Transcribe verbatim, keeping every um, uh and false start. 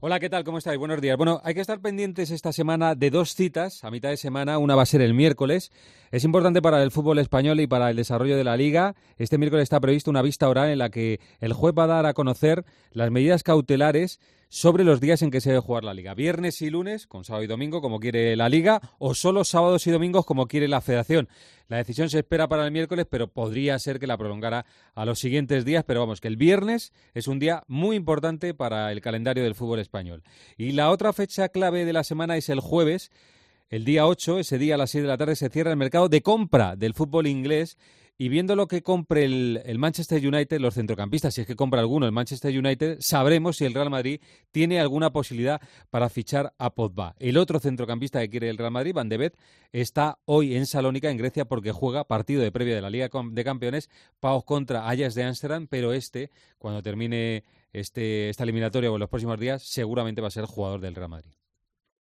Hola, ¿qué tal? ¿Cómo estáis? Buenos días. Bueno, hay que estar pendientes esta semana de dos citas a mitad de semana. Una va a ser el miércoles. Es importante para el fútbol español y para el desarrollo de la Liga. Este miércoles está previsto una vista oral en la que el juez va a dar a conocer las medidas cautelares sobre los días en que se debe jugar la Liga. Viernes y lunes, con sábado y domingo, como quiere la Liga, o solo sábados y domingos, como quiere la Federación. La decisión se espera para el miércoles, pero podría ser que la prolongara a los siguientes días. Pero vamos, que el viernes es un día muy importante para el calendario del fútbol español. Y la otra fecha clave de la semana es el jueves. El día ocho, ese día a las seis de la tarde, se cierra el mercado de compra del fútbol inglés. Y viendo lo que compre el, el Manchester United, los centrocampistas, si es que compra alguno el Manchester United, sabremos si el Real Madrid tiene alguna posibilidad para fichar a Pogba. El otro centrocampista que quiere el Real Madrid, Van de Beek, está hoy en Salónica, en Grecia, porque juega partido de previa de la Liga de Campeones, Paos contra Ajax de Ámsterdam, pero este, cuando termine este, esta eliminatoria o en los próximos días, seguramente va a ser jugador del Real Madrid.